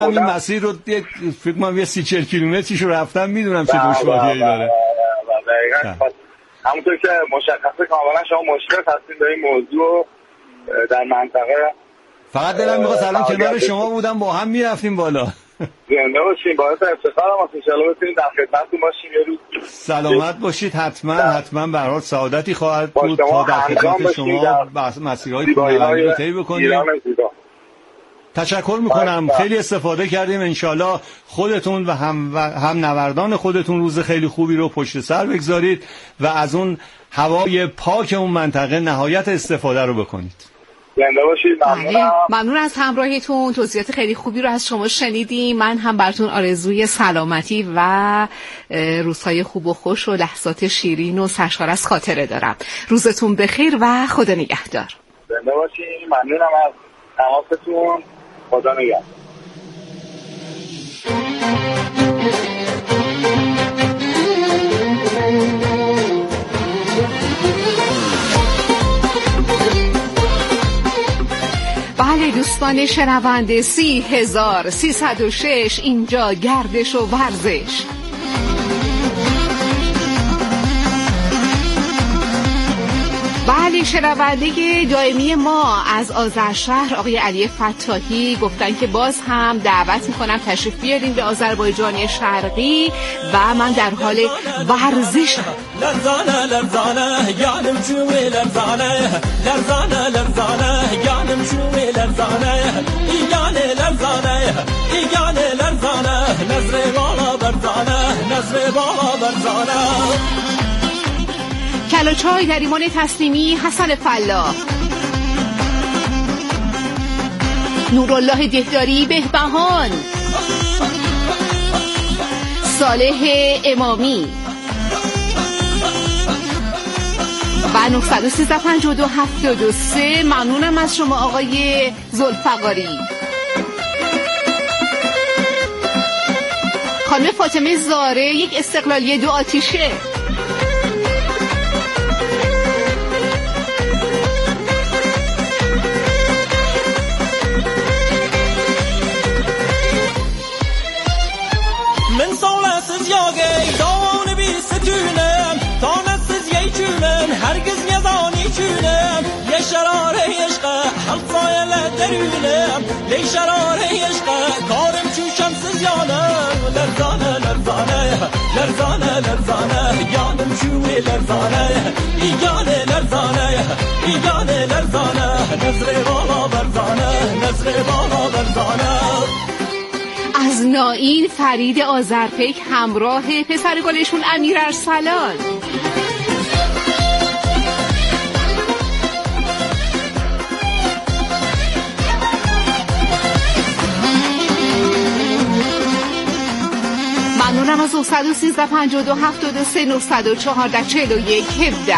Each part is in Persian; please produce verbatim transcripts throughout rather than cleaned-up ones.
این مسیر رو یک فکر کنم یه سی چهل کیلومتریشو رفتم، میدونم چه دشواریایی داره. دقیقاً همونطور که مشخصه کاملا شما مشرف هستین به این موضوع در منطقه. فقط دلم می‌خواست الان کنار شما بودم با هم میرفتیم بالا. زنده باشین، باعث افتخارم است. ان شاءالله بتونید در خدمتتون باشیم یه روز. سلامت باشید. حتما حتما به هر حال سعادتی خواهد بود تا در خدمت شما مسیرهای کوهنوردی رو طی بکنیم. تشکر میکنم، خیلی استفاده کردیم. انشالله خودتون و هم, و هم نوردان خودتون روز خیلی خوبی رو پشت سر بگذارید و از اون هوای پاک اون منطقه نهایت استفاده رو بکنید. زنده باشید. ممنونم. ممنون از همراهیتون. توضیحات خیلی خوبی رو از شما شنیدیم. من هم براتون آرزوی سلامتی و روزهای خوب و خوش و لحظات شیرین و سرشار از خاطره دارم. روزتون بخیر و خدا نگهدار. زنده باشید. ممنونم از تماستون. خدا نگهدار. بله دوستان شنونده، سی هزار سیصد و شش اینجا گردش و ورزش. بله شنونده دائمی ما از آذرشهر آقای علی فتاحی گفتن که باز هم دعوت میکنم تشریف بیارین به آذربایجان شرقی و من در حال ورزش لرزانه لرزانه یانم چوی لرزانه لرزانه لرزانه یانم چوی لرزانه ایگانه لرزانه ایگانه لرزانه نظر بالا برزانه نظر بالا برزانه. کلاچای در ایمان تسلیمی حسن فلاح، نورالله دهداری بهبهان، صالح امامی و نه یک سه پنج دو هفت دو سه. ممنونم از شما آقای ذوالفقاری. خانم فاطمه زاره، یک استقلالیه دو آتیشه. من سالسız yağey davanı bir sütünem tanesiz yeyçünem herkes yazani çünem ye şarare yeşqa halfayla derünem le şarare yeşqa karım çüşemsiz yanım lerzane lerzane lerzane lerzane yanım çüve lerzane igane lerzane igane lerzane nezre bala berzane nezre bala berzane. از نائین فرید آذرپیک همراه پسر گلشون امیر ارسلان. ممنونم از نه یک سه پنج دو هفت دو سه نه یک چهار چهل و یک هفده.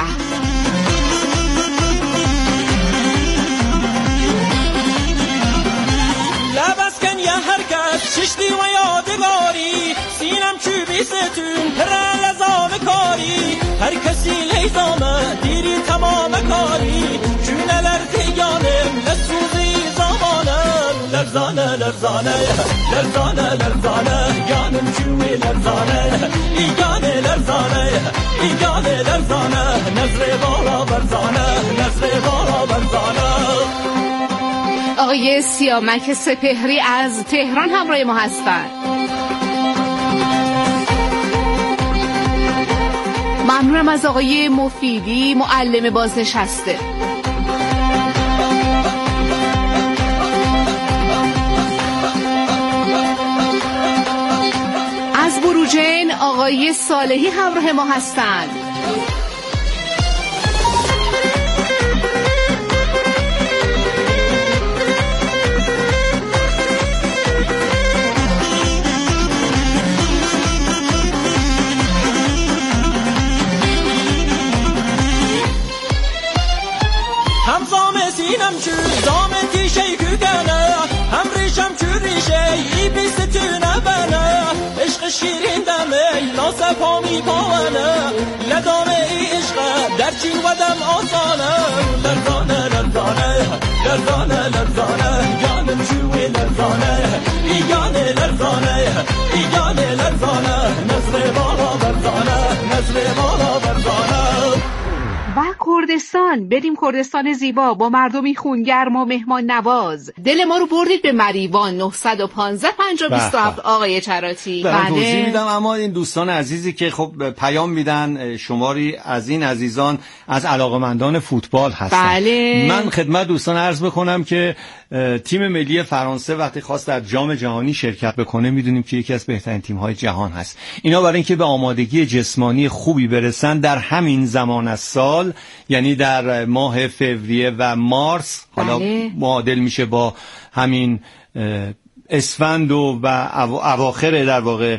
ششتی و یادگاری سینم چوبی ستون پرل ازام کاری هر کسی لیزامه دیری تمام کاری چونلر تیانم لسوزی زمانم لرزانه لرزانه لرزانه لرزانه یانم چوبی لرزانه ایگانه لرزانه ایگانه لرزانه نظر بالا برزانه نظر بالا برزانه. آقای سیامک سپهری از تهران همراه ما هستند. ممنونم از آقای مفیدی معلم بازنشسته. از بروجین آقای صالحی همراه ما هستند. هم زام سینم چو زام تیشه کگنه هم ریشم چو ریشه ای بیستونه بنه عشق شیرین دمه لاسه پامی پاونه لدامه ای عشق در چین و دم آسانه لرزانه لرزانه لرزانه لرزانه یانم چوی لرزانه ایگانه لرزانه ایگان لرزانه نظر بالا برزانه نظر بالا برزانه. و کردستان، بریم کردستان زیبا با مردمی خونگرم و مهمان نواز. دل ما رو بردید به مریوان. نه یک پنج پنج دو هفت آقای چراتی. بله توضیح میدم. اما این دوستان عزیزی که خب پیام میدن، شماری از این عزیزان از علاقمندان فوتبال هستن. بله. من خدمت دوستان عرض بکنم که تیم ملی فرانسه وقتی خواست در جام جهانی شرکت بکنه، میدونیم که یکی از بهترین تیم‌های جهان هست. اینا برای اینکه به آمادگی جسمانی خوبی برسن در همین زمان از سال، یعنی در ماه فوریه و مارس، حالا بله. معادل میشه با همین اسفند و اواخر در واقع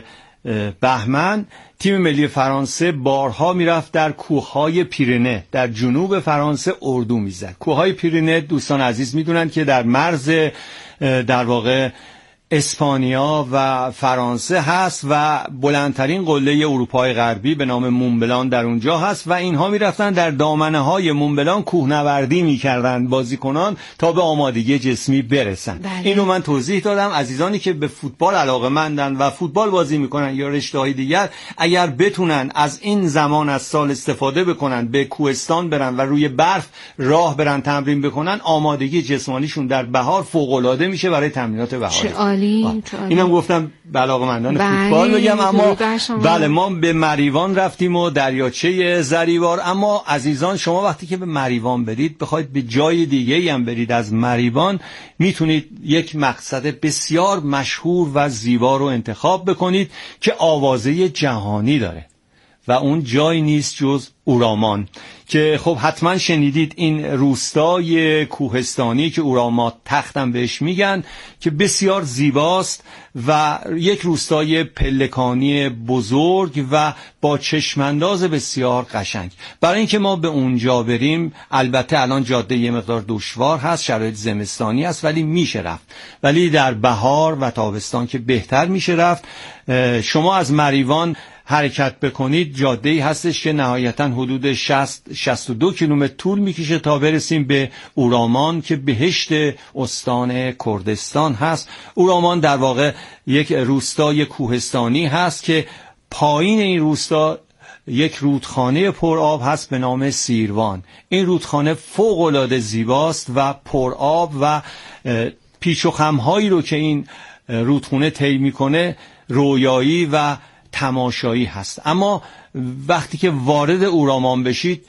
بهمن، تیم ملی فرانسه بارها میرفت در کوههای پیرنه در جنوب فرانسه اردو میزد. کوههای پیرنه دوستان عزیز میدونن که در مرز در واقع اسپانیا و فرانسه هست و بلندترین قله اروپای غربی به نام مونبلان در اونجا هست و اینها میرفتن در دامنه های مونبلان کوهنوردی میکردن بازیکنان تا به آمادگی جسمی برسن. بله. اینو من توضیح دادم. عزیزانی که به فوتبال علاقه‌مندن و فوتبال بازی میکنن یا رشته‌های دیگر، اگر بتونن از این زمان از سال استفاده بکنن، به کوهستان برن و روی برف راه برن تمرین بکنن، آمادگی جسمانیشون در بهار فوق‌العاده میشه برای تمرینات بهاری. اینم گفتم به علاقه‌مندان فوتبال بگم. اما بله ما به مریوان رفتیم و دریاچه زریوار. اما عزیزان شما وقتی که به مریوان برید، بخواید به جای دیگه‌ای هم برید از مریوان، میتونید یک مقصد بسیار مشهور و زیبا رو انتخاب بکنید که آوازه جهانی داره و اون جای نیست جز اورامان، که خب حتما شنیدید. این روستای کوهستانی که اورامات تختم بهش میگن، که بسیار زیباست و یک روستای پلکانی بزرگ و با چشمانداز بسیار قشنگ. برای اینکه ما به اونجا بریم، البته الان جاده یه مقدار دشوار هست، شرایط زمستانی است، ولی میشه رفت. ولی در بهار و تابستان که بهتر میشه رفت. شما از مریوان حرکت بکنید، جاده‌ای هستش که نهایتاً حدود شصت شصت و دو کیلومتر طول میکشه تا برسیم به اورامان که بهشت استان کردستان هست. اورامان در واقع یک روستای کوهستانی هست که پایین این روستا یک رودخانه پرآب هست به نام سیروان. این رودخانه فوق‌العاده زیباست و پرآب و پیچ و خم‌هایی رو که این رودخانه طی میکنه رویایی و تماشایی هست. اما وقتی که وارد اورامان بشید،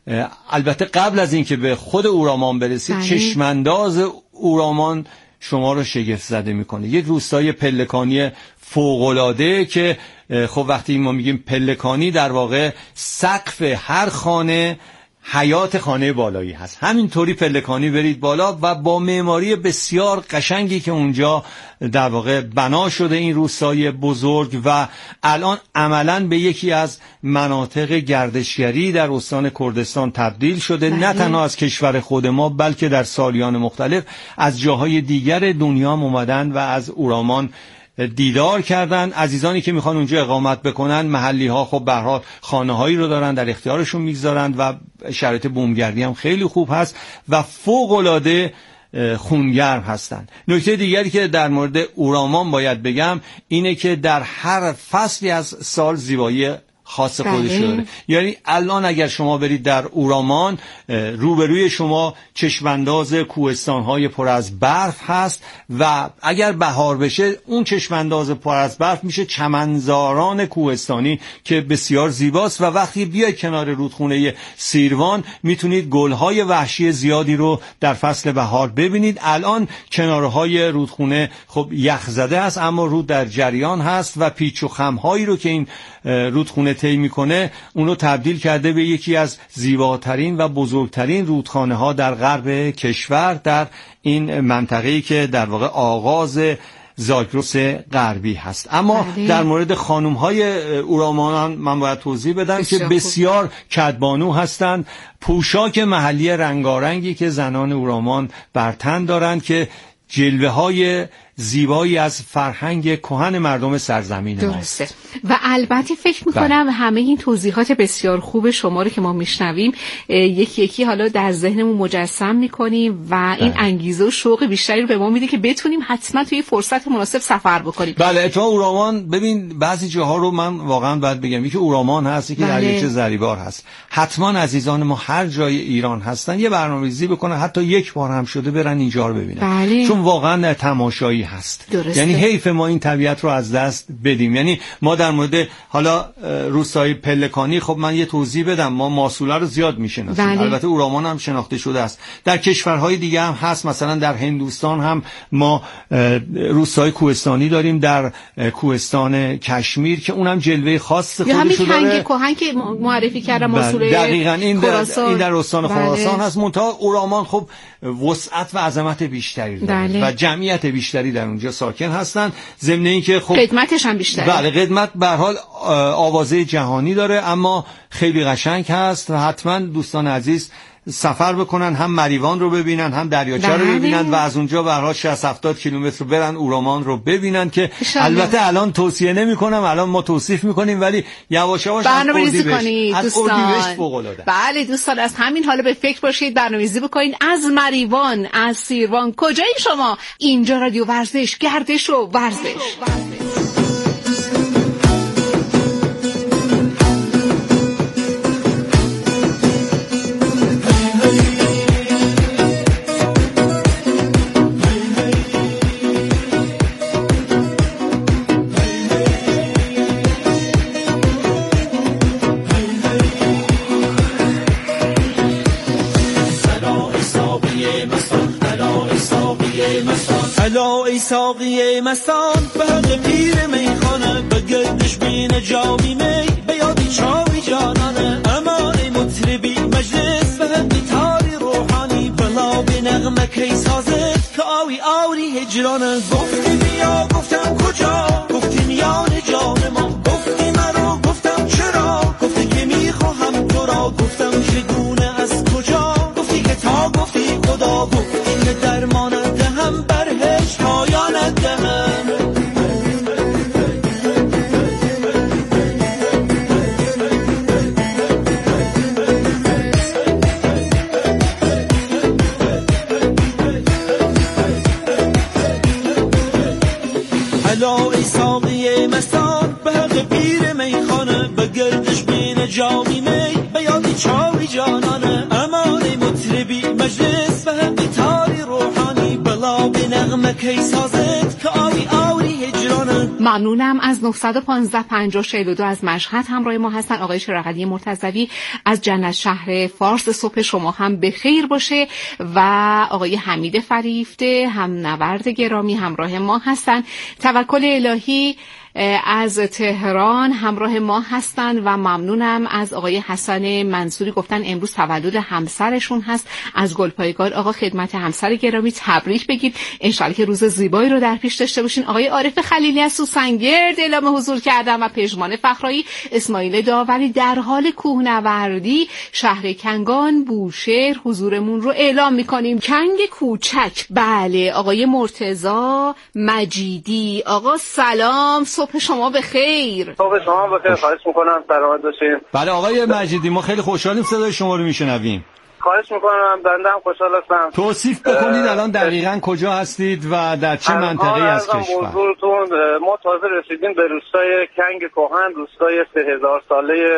البته قبل از اینکه به خود اورامان برسید، چشمانداز اورامان شما رو شگفت زده میکنه. یک روستای پلکانی فوق‌العاده که خب وقتی ما میگیم پلکانی، در واقع سقف هر خانه حیات خانه بالایی هست. همینطوری پلکانی برید بالا و با معماری بسیار قشنگی که اونجا در واقع بنا شده این روستای بزرگ و الان عملاً به یکی از مناطق گردشگری در استان کردستان تبدیل شده. نه تنها از کشور خود ما بلکه در سالیان مختلف از جاهای دیگر دنیا اومدن و از اورامان دیدار کردن. عزیزانی که میخوان اونجا اقامت بکنن، محلی ها خب به هر حال خانه‌هایی رو دارن، در اختیارشون میگذارن و شرایط بومگردی هم خیلی خوب هست و فوق‌العاده خونگرم هستن. نکته دیگری که در مورد اورامان باید بگم اینه که در هر فصلی از سال زیبایی خاص خودش داره. یعنی الان اگر شما برید در اورامان، روبروی شما چشمانداز کوهستان‌های پر از برف هست و اگر بهار بشه اون چشمانداز پر از برف میشه چمنزاران کوهستانی که بسیار زیباست و وقتی بیاید کنار رودخونه سیروان میتونید گل‌های وحشی زیادی رو در فصل بهار ببینید. الان کنارهای رودخونه خب یخ زده است، اما رود در جریان هست و پیچ و خم‌هایی رو که این رودخونه طی میکنه اونو تبدیل کرده به یکی از زیباترین و بزرگترین رودخانه ها در غرب کشور، در این منطقه‌ای که در واقع آغاز زاگرس غربی هست. اما بله. در مورد خانم های اورامان من باید توضیح بدم که بسیار کدبانو هستند. پوشاک محلی رنگارنگی که زنان اورامان بر تن دارند که جلوه های زیبایی از فرهنگ کهن مردم سرزمین درسته. ماست. و البته فکر میکنم همه این توضیحات بسیار خوب شما رو که ما میشنویم یکی یکی حالا در ذهنمون مجسم میکنیم و این انگیزه و شوق بیشتری رو به ما میده که بتونیم حتما توی فرصت مناسب سفر بکنیم. بله تو اورامان ببین بعضی جاها رو من واقعا باید بگم یکی اورامان هست که دریاچه زریبار هست. حتما عزیزان ما هر جای ایران هستن یه برنامه‌ریزی بکنن حتی یک بار هم شده برن اینجا رو ببینن. بله. چون واقعا تماشایی هست. درسته. یعنی حیف ما این طبیعت رو از دست بدیم. یعنی ما در مورد حالا روستای پلکانی خب من یه توضیح بدم ما ماسوله رو زیاد میشناسیم. بله. البته اورامان هم شناخته شده است. در کشورهای دیگه هم هست مثلا در هندوستان هم ما روستای کوهستانی داریم در کوهستان کشمیر که اونم جلوه خاص خودش رو داره. همین کهن که معرفی کردم ماسوله دقیقاً این در این در استان بله. خراسان هست. منتها اورامان خب وسعت و عظمت بیشتری داره بله. و جمعیت بیشتری در اونجا ساکن هستن ضمن اینکه خب خدمتش هم بیشتره. بله خدمت به هر حال آوازه جهانی داره اما خیلی قشنگ هست و حتما دوستان عزیز سفر بکنن هم مریوان رو ببینن هم دریاچه رو ببینن و از اونجا به هر حال شصت هفتاد کیلومتر برن اورامان رو ببینن که البته الان توصیه نمی‌کنم الان ما توصیف می‌کنیم ولی یواش یواش برنامه‌ریزی کنید دوستان. فوق‌العاده. بله دوستان از همین حالا به فکر باشید برنامه‌ریزی بکنید از مریوان از سیروان کجایی شما اینجا رادیو ورزش گردش و ورزش. الا ای ساقی مستان به حق پیر میخانه به گردش بین جامی می به یادی چاوی جانانه امان ای مطربی مجلس به حق تاری روحانی بلا به نغمه کی سازد که آوی آوری هجرانه گفتی بیا گفتم کجا گفتی میان جان ما گفتی مرا گفتم چرا گفتی که میخواهم تو را گفتم چگونه از کجا گفتی که تا گفتی خدا گفتی که درمانت دهم برهش پایانت دهم الا ای ساقی مستان به حق پیر میخانه به گردش بین جامی می به یادی چاوی جانانه امان ای مطربی مجلس به حق تاری روحانی بلا به نغمه کی سازد که آوی آوری هجرانه. ممنونم از نه یک پنج پنجاه چهل و دو از مشهد همراه ما هستن. آقای شراقلی مرتضوی از جنت شهر فارس صبح شما هم به خیر باشه و آقای حمید فریفته هم نورد گرامی همراه ما هستن. توکل الهی از تهران همراه ما هستن و ممنونم از آقای حسن منصوری گفتن امروز تولد همسرشون هست از گلپایگان. آقا خدمت همسر گرامی تبریک بگید انشالله که روز زیبایی رو در پیش داشته باشین. آقای عارف خلیلی از سوسنگرد اعلام حضور کردن و پژمان فخرایی اسماعیل داوری در حال کوهنوردی شهر کنگان بوشهر حضورمون رو اعلام میکنیم. کنگ کوچک بله آقای مرتضی مجیدی آقا سلام صبح شما بخیر. صبح شما بخیر خواهش میکنم سلامت باشین. بله آقای مجیدی ما خیلی خوشحالیم صدای شما رو میشنویم. خواهش میکنم بنده هم خوشحال هستم. توصیف بکنید الان دقیقاً کجا هستید و در چه منطقه‌ای از کشور؟ ما تازه رسیدیم به روستای کنگ کهن روستای سه هزار ساله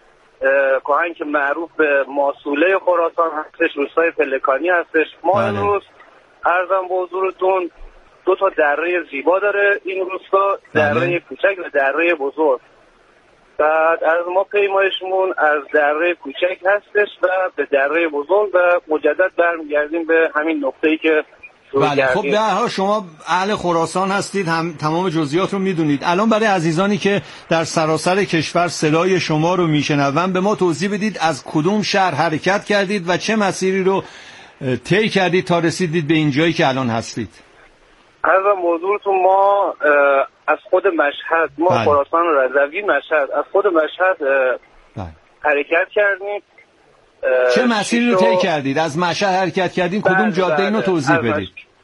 کهن که معروف به ماسوله خراسان هستش روستای پلکانی هستش. ما بله. امروز عرضم به حضورتون دو تا دره زیبا داره این روستا دره بله. کوچک و دره بزرگ. بعد از ما پیمایشمون از دره کوچک هستش و به دره بزرگ و مجدد برمیگردیم به همین نقطه‌ای که بله خب به هر حال شما اهل خراسان هستید هم تمام جزئیات رو میدونید. الان برای عزیزانی که در سراسر کشور صدای شما رو میشنون به ما توضیح بدید از کدوم شهر حرکت کردید و چه مسیری رو طی کردید تا رسیدید به این جایی که الان هستید. از موضوعتون ما از خود مشهد ما بله. خراسان رضوی مشهد از خود مشهد بله. حرکت کردیم. چه مسیری رو طی کردید؟ از مشهد حرکت کردین کدوم جاده اینو توضیح بدید؟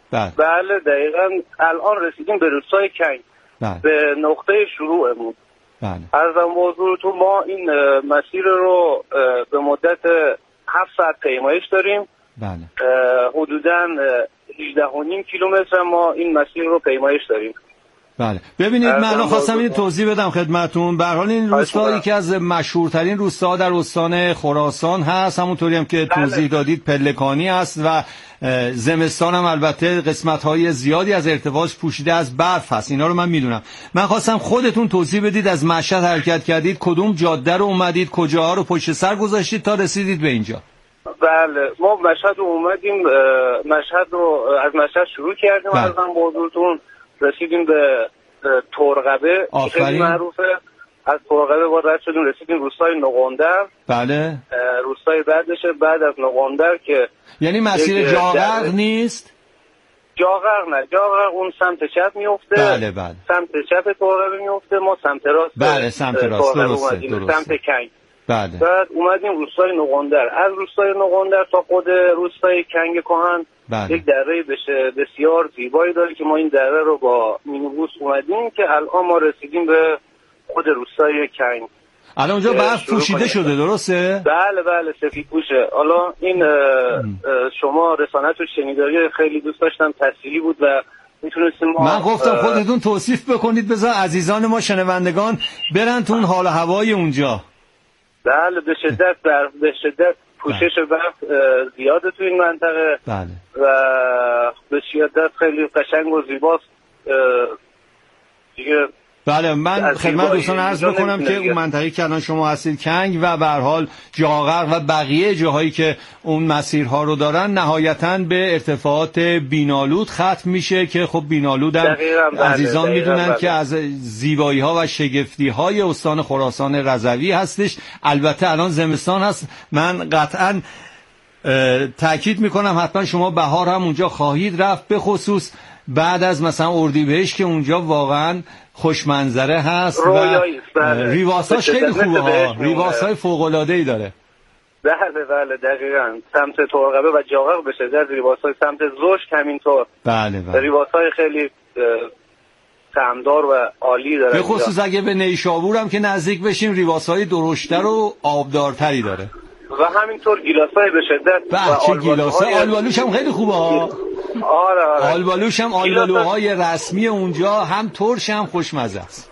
بله بله دقیقاً. الان رسیدیم به روستای کنگ، بله. به نقطه شروعمون. بله. عرضم به حضورتون ما این مسیر رو به مدت هفت ساعت پیمایش داریم. بله. حدوداً هجده و نیم کیلومتر ما این مسیر رو پیمایش داریم. بله. ببینید من الان خواستم این توضیح بدم خدمتتون. به هر حال این روستا یکی از مشهورترین روستاها در استان خراسان هست، همونطوری هم که توضیح دادید پلکانی است و زمستان هم البته قسمت‌های زیادی از ارتفاعش پوشیده از برف هست. اینا رو من میدونم. من خواستم خودتون توضیح بدید، از مشهد حرکت کردید، کدوم جاده رو اومدید، کجاها رو پشت سر گذاشتید تا رسیدید به اینجا؟ بله ما مشهد رو اومدیم، مشهد رو از مشهد شروع کردیم. بله. ازم به حضورتون رسیدیم به ترقبه، خیلی معروفه. از ترقبه با رد شدیم رسیدیم روستای نقندر. بله. روستای بعدشه بعد از نقندر که یعنی مسیر جاغرق نیست؟ جاغرق نه، جاغرق اون سمت چپ میفته. بله بله. سمت چپ ترقبه میفته، ما سمت راست. بله سمت راست، درسته درسته. سمت کنگ. بله. بعد اومدیم روستای نقندر. از روستای نقندر تا خود روستای کنگ کهن بله. یک دره بشه بسیار زیبایی داره که ما این دره رو با مینیبوس اومدیم که الان ما رسیدیم به خود روستای کنگ. الان اونجا برف پوشیده شده درسته؟ بله بله سفید پوشه. حالا این اه اه شما رسانت و شنیداری خیلی دوست داشتم، تفصیلی بود و میتونستیم ما من گفتم خودتون توصیف بکنید بذار عزیزان ما شنوندگان برن تو اون حال و هوای اونجا. بله به شدت برف، به شدت پوشش برف زیاده تو این منطقه. بله. و به شدت خیلی قشنگ و زیباست دیگه. بله من خدمت دوستان عرض بکنم که اون منطقه‌ای که الان شما هستید کنگ و به هر حال جاغرق و بقیه جاهایی که اون مسیرها رو دارن نهایتاً به ارتفاعات بینالود ختم میشه که خب بینالود هم عزیزان میدونن که از زیبایی‌ها و شگفتی‌های استان خراسان رضوی هستش. البته الان زمستان هست، من قطعاً تأکید میکنم حتما شما بهار هم اونجا خواهید رفت، به خصوص بعد از مثلا اردیبهشت که اونجا واقعا خوش منظره هست و ریواساش خیلی خوبه ها، ریواسای فوق العاده ای داره. بله بله دقیقاً. سمت ترقبه و جاغرق به شدت ریواسای، سمت زوشک همینطور. بله بله. ریواسای خیلی طعمدار و عالی داره. به خصوص اگه به نیشابور هم که نزدیک بشیم ریواسای درشتر و آبدارتری داره. و همینطور گیلاسای به شدت. بچه گیلاسای آلبالوش هم خیلی خوبه ها. آره آره. آلبالوش هم آلبالوهای رسمی اونجا هم ترش هم خوشمزه است.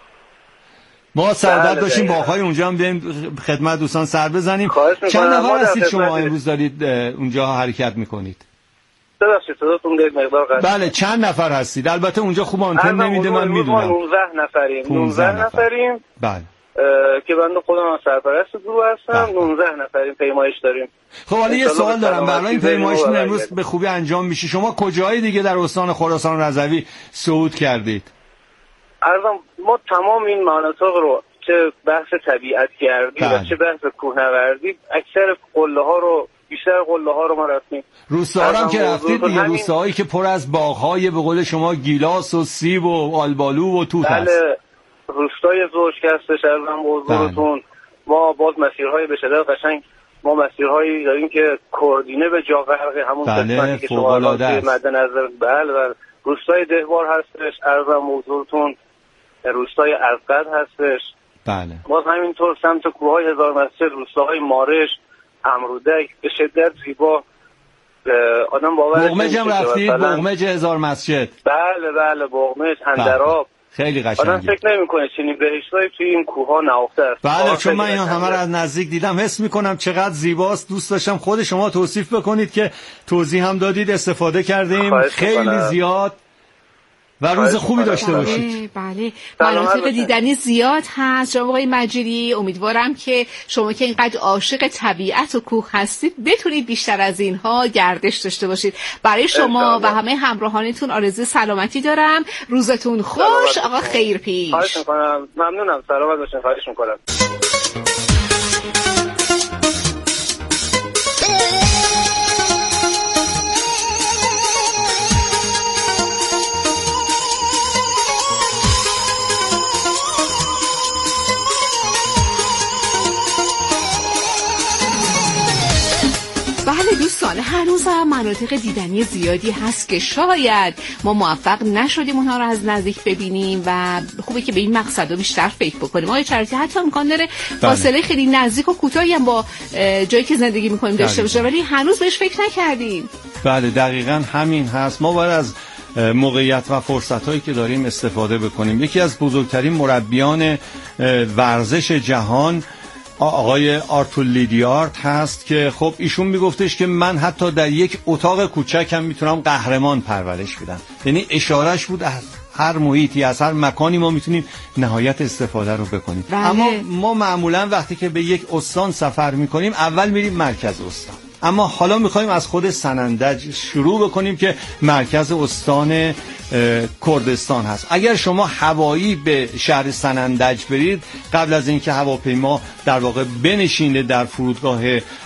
ما سعادت داشتیم باغ‌های اونجا هم بریم خدمت دوستان سر بزنیم. چند نفر هستید شما امروز دارید اونجا حرکت میکنید؟ ببخشید صداتون یک مقدار قطع. بله چند نفر هستید؟ البته اونجا خوب آنتن نمیده من میدونم. نوزده نفریم. نوزده نفریم. بله. که بنده خودم سرپرست گروه هستم. نوزده نفریم پیمایش داریم. خب حالا یه سوال دارم، برای این پیمایش امروز به خوبی انجام میشه. شما کجای دیگه در استان خراسان رضوی صعود کردید؟ عرضم ما تمام این مناطق رو چه بحث طبیعت گردی و چه بحث کوهنوردی اکثر قله ها رو بیشتر قله ها رو ما رفتیم. روستاها هم که رفتید دیگه، روستاهایی که پر از باغ‌های به قول شما گیلاس و سیب و آلبالو و توت هست. بله روستای زوشک هستش. عرضم به حضورتون ما باز مسیرهای به شدت قشنگ، ما مسیرهایی داریم که کوردینه به جاغرق همون قسمتی که شما مد نظر. بله بله. روستای دهوار هستش. عرضم به حضورتون روستای ازقد هستش. بله. باز همینطور سمت کوههای هزار مسجد، روستاهای مارش، امرودک به شدت زیبا. آدم باور بغمج هم رفتید؟ بغمج هزار مسجد. بله بله بغمج، اندراب. خیلی قشنگه. آدم فکر نمی‌کنه چنین بهشتایی توی این کوه‌ها نهفته است. بله چون من اینا همه رو از نزدیک دیدم، حس می‌کنم چقدر زیباست. دوست داشتم خود شما توصیف بکنید که توضیح هم دادید، استفاده کردیم خیلی زیاد و روز خوبی داشته باشید. بله مناطق دیدنی زیاد هست جناب آقای مجیری. امیدوارم که شما که اینقدر عاشق طبیعت و کوه هستید بتونید بیشتر از اینها گردش داشته باشید. برای شما و همه همراهانتون آرزوی سلامتی دارم. روزتون خوش آقا خیرپیش. خواهش می‌کنم. ممنونم. سلامت باشین. خواهش می‌کنم. دوستان هنوز هم مناطق دیدنی زیادی هست که شاید ما موفق نشدیم اونها رو از نزدیک ببینیم و خوبه که به این مقصد بیشتر فکر بکنیم. آقای چرتی حتی امکان داره فاصله خیلی نزدیک و کوتاهی هم با جایی که زندگی میکنیم داشته باشه ولی هنوز بهش فکر نکردیم. بله دقیقاً همین هست. ما باید از موقعیت و فرصت‌هایی که داریم استفاده بکنیم. یکی از بزرگترین مربیان ورزش جهان آقای آرتور لیدیارد هست که خب ایشون میگفتش که من حتی در یک اتاق کوچکم میتونم قهرمان پرورش بدم. یعنی اشارهش بود از هر محیطی از هر مکانی ما میتونیم نهایت استفاده رو بکنیم. بله. اما ما معمولا وقتی که به یک استان سفر میکنیم اول میریم مرکز استان، اما حالا میخوایم از خود سنندج شروع بکنیم که مرکز استان کردستان هست. اگر شما هوایی به شهر سنندج برید قبل از اینکه هواپیما در واقع بنشینه در فرودگاه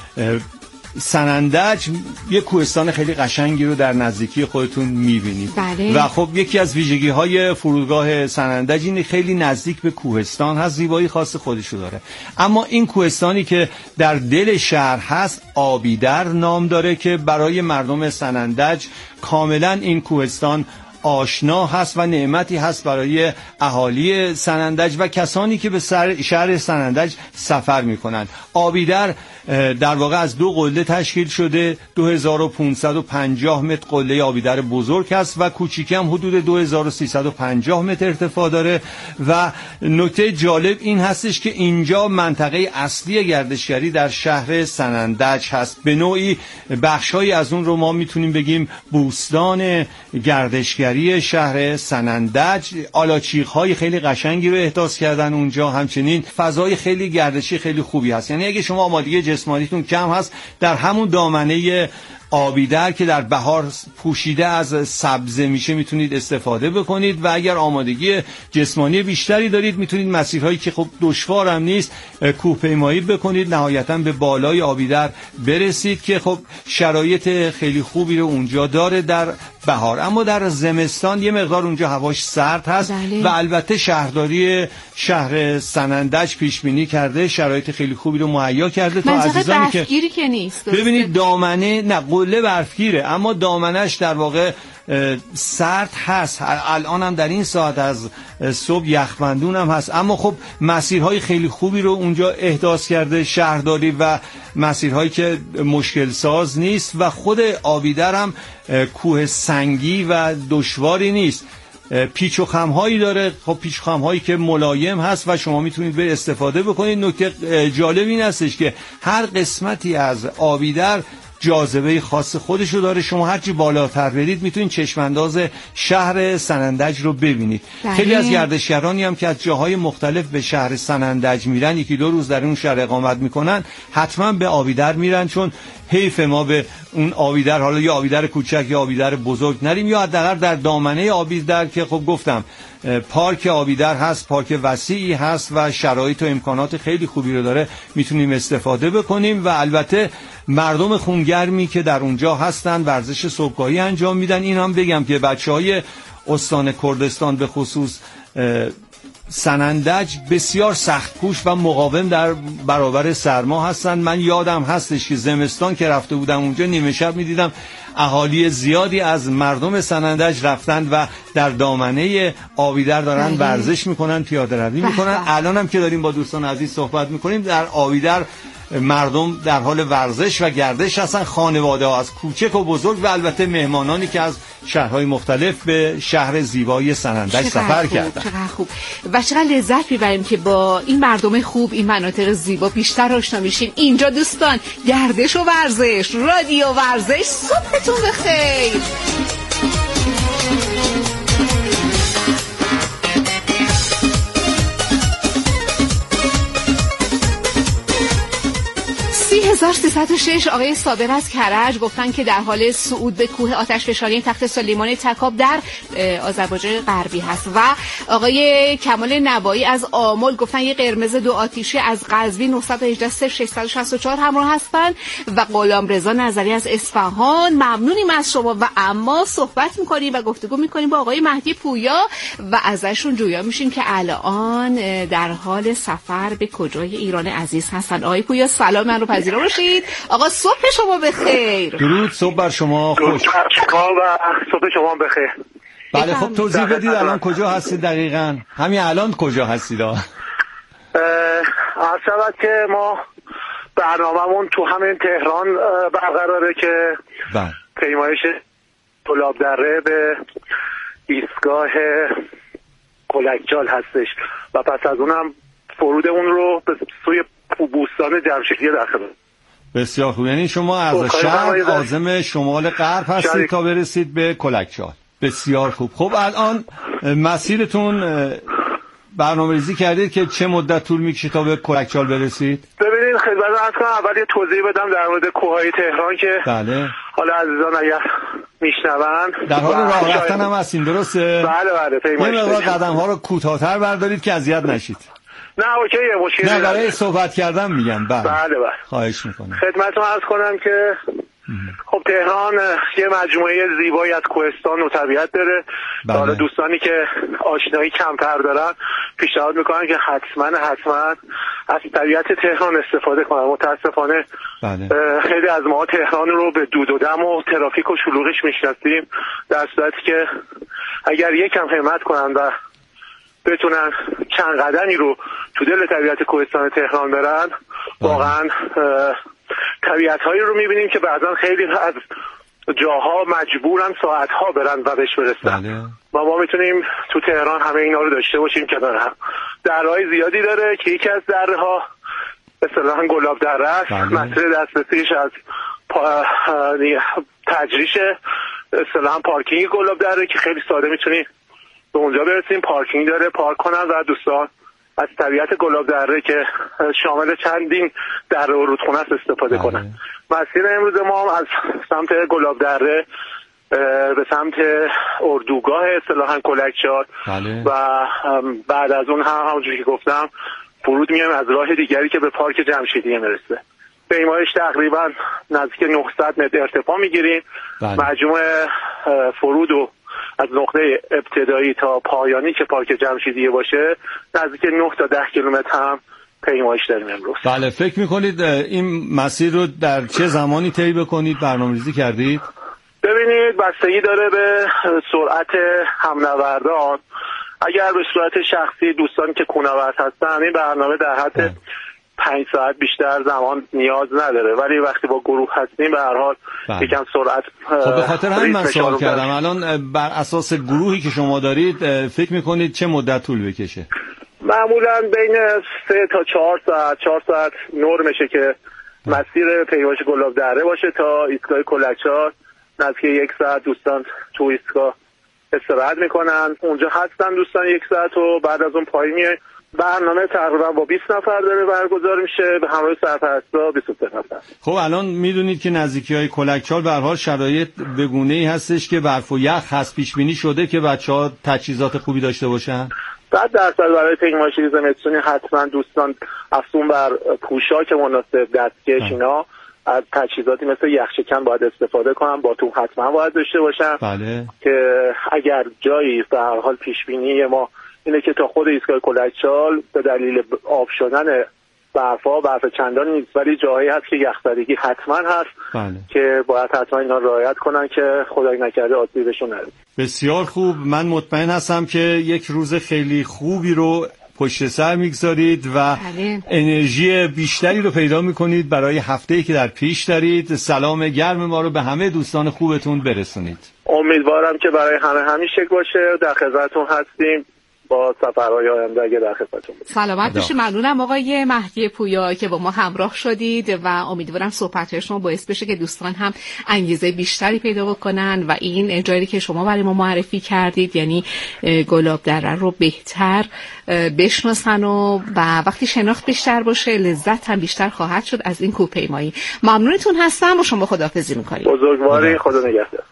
سنندج یک کوهستان خیلی قشنگی رو در نزدیکی خودتون میبینید. بله. و خب یکی از ویژگی های فرودگاه سنندج اینه خیلی نزدیک به کوهستان هست، زیبایی خاص خودشو داره. اما این کوهستانی که در دل شهر هست آبیدر نام داره که برای مردم سنندج کاملا این کوهستان آشنا هست و نعمتی هست برای اهالی سنندج و کسانی که به شهر سنندج سفر میکنند. آبیدر در واقع از دو قله تشکیل شده. دو هزار و پانصد و پنجاه متر قله آبیدر بزرگ است و کوچیکی هم حدود دو هزار و سیصد و پنجاه متر ارتفاع داره. و نکته جالب این هستش که اینجا منطقه اصلی گردشگری در شهر سنندج هست. به نوعی بخش‌هایی از اون رو ما میتونیم بگیم بوستان گردشگری شهر سنندج. آلاچیق‌های خیلی قشنگی رو احداث کردن اونجا، همچنین فضای خیلی گردشی خیلی خوبی هست. یعنی اگه شما آمادگی جسمانیتون کم هست در همون دامنه آبیدر که در بهار پوشیده از سبزه میشه میتونید استفاده بکنید و اگر آمادگی جسمانی بیشتری دارید میتونید مسیرهایی که خب دشوار هم نیست کوهپیمایی بکنید، نهایتا به بالای آبیدر برسید که خب شرایط خیلی خوبی رو اونجا داره در بهار. اما در زمستان یه مقدار اونجا هواش سرد هست. بله. و البته شهرداری شهر سنندج پیش بینی کرده شرایط خیلی خوبی رو مهیا کرده تا عزیزانی که برفگیری که نیست. ببینید دامنه نه قله برفگیره اما دامنش در واقع سرد هست. الان هم در این ساعت از صبح یخبندون هم هست اما خب مسیرهای خیلی خوبی رو اونجا احداث کرده شهرداری و مسیرهایی که مشکل ساز نیست و خود آبیدر هم کوه سنگی و دشواری نیست. پیچ و خم‌هایی داره، خب پیچ و خم‌هایی که ملایم هست و شما میتونید به استفاده بکنید. نکته جالب این هستش که هر قسمتی از آبیدر جاذبه خاص خودشو داره. شما هرچی بالاتر برید میتونید چشمانداز شهر سنندج رو ببینید. بله. خیلی از گردشگرانی هم که از جاهای مختلف به شهر سنندج میرن یکی دو روز در اون شهر اقامت میکنن حتما به آبیدر میرن چون حیف ما به اون آبیدر حالا یا آبیدر کوچک یا آبیدر بزرگ نریم یا حداقل در دامنه آبیدر که خب گفتم پارک آبیدر هست، پارک وسیعی هست و شرایط و امکانات خیلی خوبی رو داره میتونیم استفاده بکنیم. و البته مردم خونگرمی که در اونجا هستن ورزش صبحگاهی انجام میدن. این هم بگم که بچهای استان کردستان به خصوص سنندج بسیار سخت کوش و مقاوم در برابر سرما هستن. من یادم هستش که زمستان که رفته بودم اونجا نیمه شب میدیدم اهالی زیادی از مردم سنندج رفتن و در دامنه آبیدر دارن ورزش میکنن، پیاده روی میکنن. الان هم که داریم با دوستان عزیز صحبت میکنیم در آبیدر مردم در حال ورزش و گردش هستن، خانواده ها از کوچک و بزرگ و البته مهمانانی که از شهرهای مختلف به شهر زیبای سنندج سفر کردن. چقدر خوب و چقدر لذت میبریم که با این مردم خوب این مناطق زیبا بیشتر آشنا میشیم. اینجا دوستان گردش و ورزش، رادیو ورزش، صبحتون بخیر. هزار و سیصد و شش آقای صابر از کرج گفتن که در حال صعود به کوه آتشفشانی تخت سلیمان تکاب در آذربایجان غربی هست. و آقای کمال نوایی از آمل گفتن یه قرمز دو آتیشی از قزوین نهصد و هجده صفر ششصد و شصت و چهار همراه هستن. و غلامرضا نظری از اصفهان ممنونیم از شما و اما صحبت میکنیم و گفتگو میکنیم با آقای مهدی پویا و ازشون جویا میشیم که الان در حال سفر به کجای ایران عزیز هستن. آقای پویا سلام من رو پذیرا باشید. آقا صبح شما بخیر. درود، صبح بر شما خوش. شما و صبح شما بخیر. بله خب توضیح بدید الان کجا هستید دقیقاً؟ همین الان کجا هستید؟ عرض شود که ما برنامه‌مون تو همین تهران برقراره که بله پیمایش گلاب دره به ایستگاه کلکچال هستش و پس از اونم فرود اون رو به سوی بوستان جمشیدی داخل. بسیار خوب، یعنی شما از شرق عازم شمال غرب هستید تا برسید به کلکچال. بسیار خوب. خب الان مسیرتون برنامه‌ریزی کردید که چه مدت طول میکشه تا به کلکچال برسید؟ ببینید خدمت عرض کنم، اول یه توضیح بدم در مورد کوههای تهران که بله حالا عزیزان اگر میشنون در حال راه رفتن هم هستین، درسته؟ بله بله پیمایش. یه مقدار قدم ها رو کوتاه‌تر بردارید که اذیت نشید. نه اوکیه، مشکلی نه برای صحبت کردن میگم. بله بله بله خواهش میکنم. خدمتتون عرض کنم که خب تهران یه مجموعه زیبایی از کوهستان و طبیعت داره. بله. حالا دوستانی که آشنایی کمتر دارن پیشنهاد میکنن که حتما حتما از طبیعت تهران استفاده کنن. متاسفانه بله. خیلی از ما تهران رو به دود و دم و ترافیک و شلوغش میشناسیم، در صورتی که اگر یکم همت کنن و بتونن چند قدمی رو تو دل طبیعت کوهستان تهران برن، واقعا طبیعت هایی رو میبینیم که بعضا خیلی از جاها مجبورن ساعت ها برن و بهش برسن. بله. و ما میتونیم تو تهران همه اینا رو داشته باشیم کنار هم. درهای زیادی داره که یکی از دره ها مثلا گلاب دره است. بله. مسئله دسترسیش از پا... تجریش مثلا پارکینگ گلاب دره که خیلی ساده میتونیم به اونجا برسیم، پارکینگ داره، پارک کنن و دوستان از طبیعت گلاب دره که شامل چندین دره و رودخونه است استفاده بله. کنن. مسیر امروز ما از سمت گلاب دره به سمت اردوگاه اصطلاحاً کلکچال بله. و بعد از اون هم همونجوری که گفتم فرود میایم از راه دیگری که به پارک جمشیدی میرسه. پیمایش تقریبا نزدیک نهصد متر ارتفاع میگیریم. بله. مجموع فرود و از نقطه ابتدایی تا پایانی که پارک جمشیدی باشه نزدیک نه تا ده کیلومتر هم پیمایش داریم امروز. بله. فکر میکنید این مسیر رو در چه زمانی طی بکنید؟ برنامه‌ریزی کردید؟ ببینید بستگی داره به سرعت همنوردان. اگر به صورت شخصی دوستان که کوهنورد هستن این برنامه در حد بله. پنج ساعت بیشتر زمان نیاز نداره، ولی وقتی با گروه هستیم به هر حال بله. یکم سرعت. خب به خاطر همین من سوال کردم الان بر اساس گروهی که شما دارید فکر میکنید چه مدت طول بکشه؟ معمولا بین سه تا چهار ساعت چهار ساعت نرمشه که مسیر پیمایش گلاب دره باشه تا ایستگاه کلکچال. نزدیک یک ساعت دوستان تو ایستگاه استراحت میکنن، اونجا هستن دوستان یک ساعت و بعد از اون پایین میای. برنامه تقریبا با بیست نفر داره برگزار میشه به همراه سرپرستا بیست و سه نفر. خب الان میدونید که نزدیکی‌های کلکچال به هر حال شرایط به گونه‌ای هستش که برف و یخ هست. پیش بینی شده که بچه‌ها تجهیزات خوبی داشته باشن؟ صد درصد برای پیمایش زمستونی حتما دوستان افزون بر پوشاک مناسب، دستکش، اینا از تجهیزاتی مثل یخشکن باید استفاده کنن، با تو حتما باید داشته باشن. بله. که اگر جایی به هر حال پیش بینی ما اینه که تا خود ایستگاه کلکچال به دلیل آب شدن برفا برف چندان نیست، ولی جاهایی هست که یخزدگی حتما هست. بله. که باید حتما اینا رعایت کنن که خدای نکرده آسیبی بهشون نرسه. بسیار خوب. من مطمئن هستم که یک روز خیلی خوبی رو پشت سر میگذارید و بله. انرژی بیشتری رو پیدا میکنید برای هفته‌ای که در پیش دارید. سلام گرم ما رو به همه دوستان خوبتون برسونید. امیدوارم که برای همه همیشه باشه. در خدمتتون هستیم با سفرهای آینده اگه در خدمتتون باشیم. سلامت باشید. ممنونم آقای مهدی پویا که با ما همراه شدید و امیدوارم صحبت‌های شما باعث بشه که دوستان هم انگیزه بیشتری پیدا بکنن و این جایی که شما برای ما معرفی کردید یعنی گلاب دره رو بهتر بشناسن و و وقتی شناخت بیشتر باشه لذت هم بیشتر خواهد شد از این کوهپیمایی. ممنونتون هستم و شما خداحافظی می‌کنید. بزرگواری، خدا نگهدار.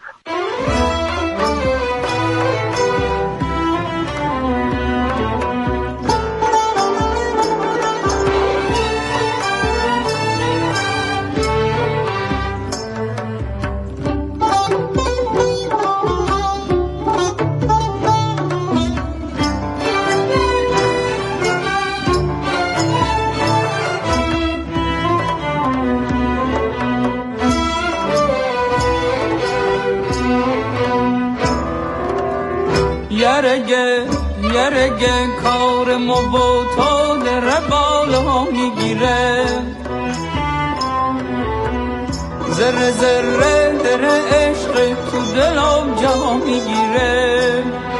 درگ کار ما و تا در بالا میگیره ذره ذره در عشق تو دلم جا میگیره